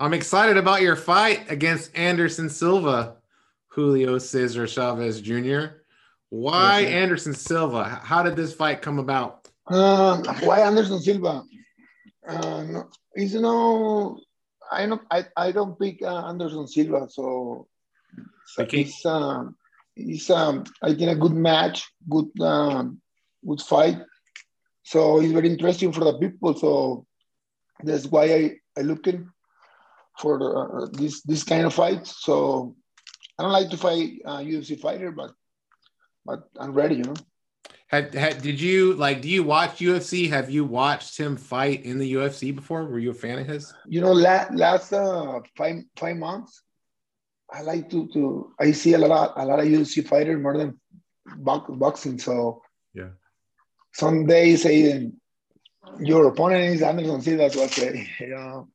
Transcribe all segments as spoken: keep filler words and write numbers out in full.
I'm excited about your fight against Anderson Silva, Julio Cesar Chavez Junior Yes, Why sir. Anderson Silva? How did this fight come about? Uh, why Anderson Silva? Uh, no, it's no, I don't, I, I don't pick uh, Anderson Silva. So We it's, can't. it's, um, it's um, I think a good match, good, um, good fight. So it's very interesting for the people. So that's why I, I looking for the, uh, this this kind of fight. So I don't like to fight uh, U F C fighter, but but I'm ready. You know. Had, had did you like? Do you watch U F C? Have you watched him fight in the U F C before? Were you a fan of his? You know, last last uh, five five months, I like to to I see a lot of, a lot of U F C fighters more than box, boxing. So Yeah. some days saying your opponent is Anderson Silva, so I say, you know,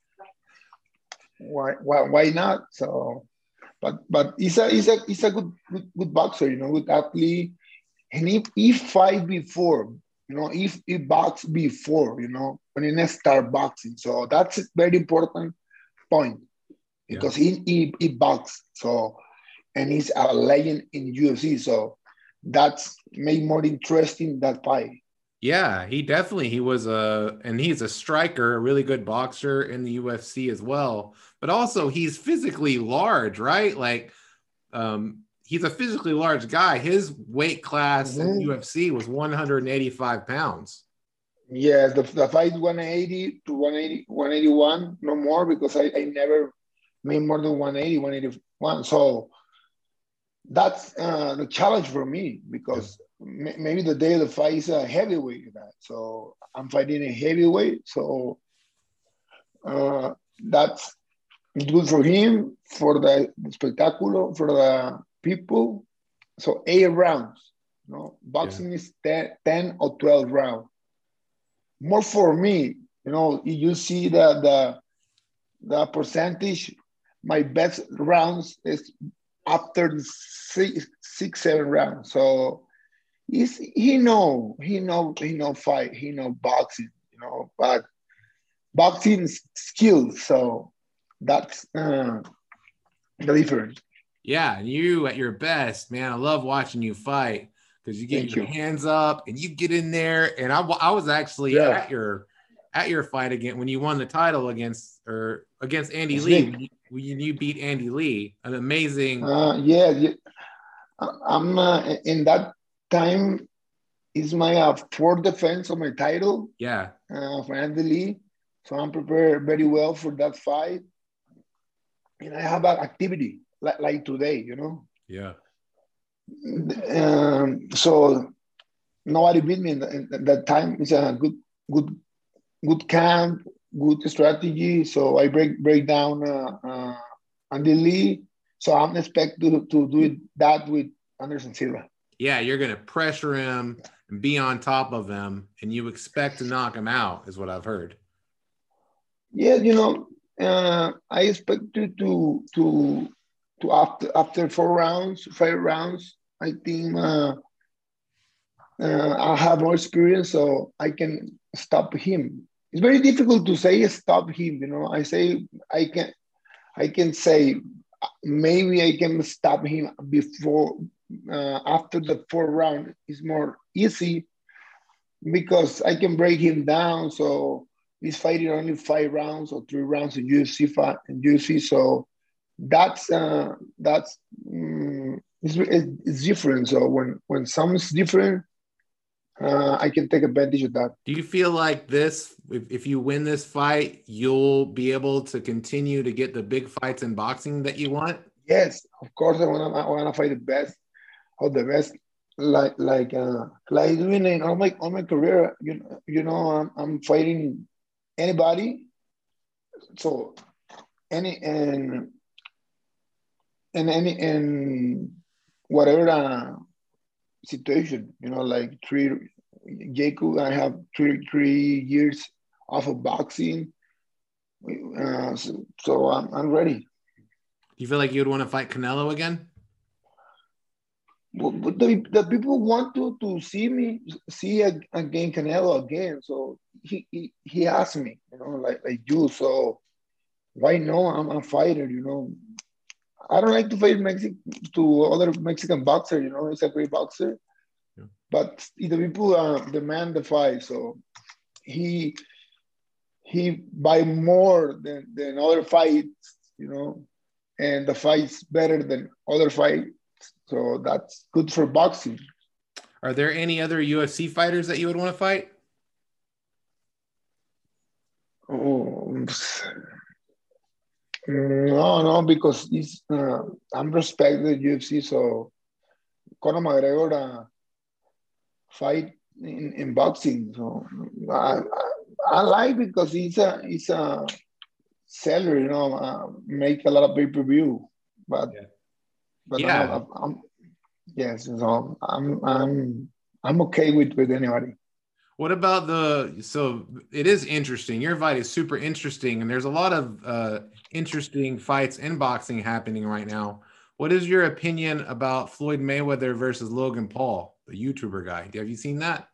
why why why not? So, but but he's a he's a he's a good good, good boxer, you know, good athlete, and if he fight before, you know, if he box before, you know, when he start boxing, so that's a very important point Yeah. because he he, he box so and he's a legend in U F C, so that's made more interesting that fight. Yeah, he definitely he was a and he's a striker, a really good boxer in the U F C as well. But also he's physically large, right? Like um he's a physically large guy. His weight class in the Mm-hmm. U F C was one hundred eighty-five pounds. Yes, the, the fight one eighty to one eighty, one eighty-one, no more because I, I never made more than one eighty, one eighty-one. So that's uh, the challenge for me Yeah. because m- maybe the day of the fight is a heavyweight event. So I'm fighting a heavyweight. So uh, that's good for him, for the spectacular, for the people. So eight rounds. You know, Yeah. boxing is ten, ten or twelve rounds. More for me, you know, you see the the the percentage. My best rounds is after six, six, seven rounds. So he's he know he know he know fight he know boxing, you know, but boxing skills. So that's uh, the difference. Yeah, and you at your best, man. I love watching you fight because you get Thank your you. hands up and you get in there. And I, wa- I was actually Yeah, at your at your fight again when you won the title against or against Andy Lee Slick. when you, when you beat Andy Lee, an amazing. Uh, yeah, yeah. I'm uh, in that time is my uh, fourth defense of my title Yeah, uh, for Andy Lee. So I'm prepared very well for that fight. And I have an activity like, like today, you know. yeah, Um, so nobody beat me in, the, in that time. It's a good, good, good camp, good strategy. So I break break down uh, uh, Andy Lee. So I'm expect to, to do it, that with Anderson Silva. yeah. You're gonna pressure him and be on top of him, and you expect to knock him out, is what I've heard. Yeah, you know, uh, I expect to to to to after after four rounds, five rounds. I think uh, uh, I have more experience, so I can stop him. It's very difficult to say stop him. You know, I say I can I can say maybe I can stop him before uh, after the fourth round. It's more easy because I can break him down. So he's fighting only five rounds or three rounds in U F C fight in U F C. So that's uh, that's um, it's, it's different. So when when something's different, uh, I can take advantage of that. Do you feel like this, if, if you win this fight, you'll be able to continue to get the big fights in boxing that you want? Yes, of course, I wanna I wanna fight the best of the best. Like like uh, like doing in all my all my career, you know, you know, I'm, I'm fighting anybody. So any and and any and whatever uh, situation, you know, like three Jacob, I have three three years off of boxing, uh, so, so I'm, I'm ready. Do you feel like you'd want to fight Canelo again? But, but the, the people want to to see me see a, again Canelo again, so he, he he asked me, you know, like like you. So why no? I'm a fighter, you know. I don't like to fight Mexican to other Mexican boxer, you know. He's a great boxer, Yeah. but the people uh, demand the fight, so he he buy more than than other fights, you know, and the fight's better than other fights, so that's good for boxing. Are there any other U F C fighters that you would want to fight? Oh, no, no, because it's, uh, I'm respected U F C, so Conor McGregor uh, fight in, in boxing. So I, I, I like because he's a he's a seller, you know, uh, make a lot of pay per view. But Yeah. but Yeah. no, I'm, I'm yes, so I'm I'm I'm okay with with anybody. What about the, so it is interesting. Your fight is super interesting, and there's a lot of uh, interesting fights in boxing happening right now. What is your opinion about Floyd Mayweather versus Logan Paul, the YouTuber guy? Have you seen that?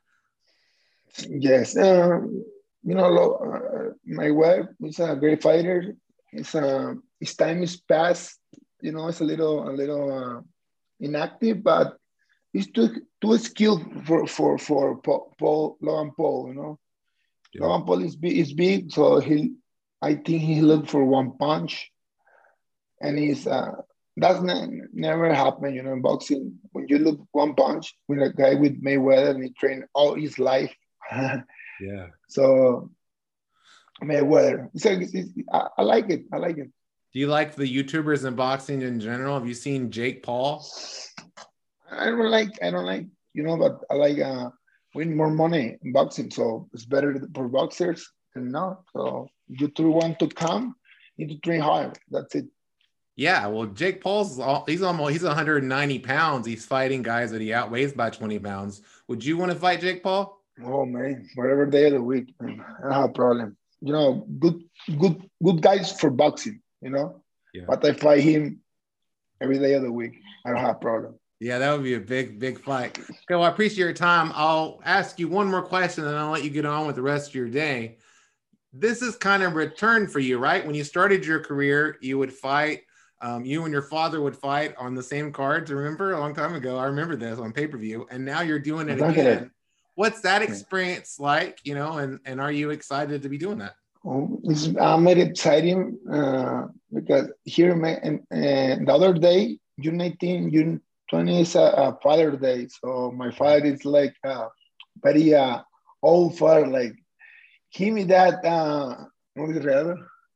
Yes, um, you know, uh, my wife is a great fighter. It's uh, his time is past. You know, it's a little a little uh, inactive, but he's too too skilled for for for Paul, Paul Logan Paul. You know, Yeah. Logan Paul is big, is big, so he I think he looked for one punch, and he's uh, that's ne- never happened. You know, in boxing, when you look one punch with a guy with Mayweather and he trained all his life. Yeah. So Mayweather. So it's, it's, I, I like it. I like it. Do you like the YouTubers in boxing in general? Have you seen Jake Paul? I don't like. I don't like. You know, but I like uh, win more money in boxing. So it's better for boxers than not. So you two want to come, you need to train hard. That's it. Yeah, well, Jake Paul's all, he's almost he's one hundred ninety pounds. He's fighting guys that he outweighs by twenty pounds. Would you want to fight Jake Paul? Oh man, whatever day of the week, man, I don't have a problem. You know, good, good, good guys for boxing. You know, Yeah. but I fight him every day of the week. I don't have a problem. Yeah, that would be a big, big fight. Okay, well, I appreciate your time. I'll ask you one more question and I'll let you get on with the rest of your day. This is kind of return for you, right? When you started your career, you would fight. Um, you and your father would fight on the same cards. Remember a long time ago? I remember this on pay-per-view, and now you're doing it Don't get it. again. What's that experience like? You know, and and are you excited to be doing that? Oh, it's uh, very exciting uh, because here in, in, uh, the other day, June eighteenth, June twentieth is a, a Father Day. So my father is like uh, very uh, old father, like give me that uh, what is it, rather?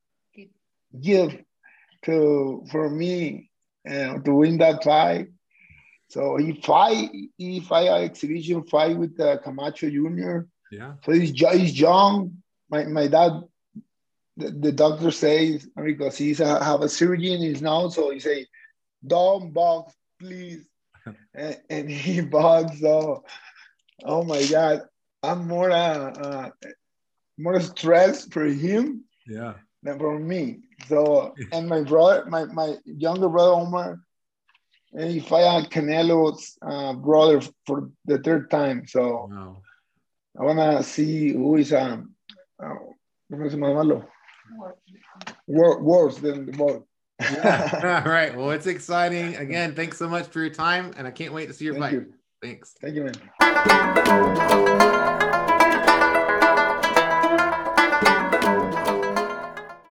Gift to for me uh, to win that fight. So he fight, he fight an exhibition fight with uh, Camacho Junior Yeah. So he's, he's young. My, my dad, the, the doctor says, because he's a, have a surgery in his nose, so he say, don't box, please. And, and he boxed. So, oh my God, I'm more uh, uh, more stressed for him Yeah. than for me. So, and my brother, my, my younger brother Omar, and he fight Canelo's uh, brother for the third time. So Wow. I wanna see who is um, uh, ¿cómo se llama? Worse than the both. Yeah. All right. Well, it's exciting. Again, thanks so much for your time, and I can't wait to see your Thank fight. you. Thanks. Thank you, man.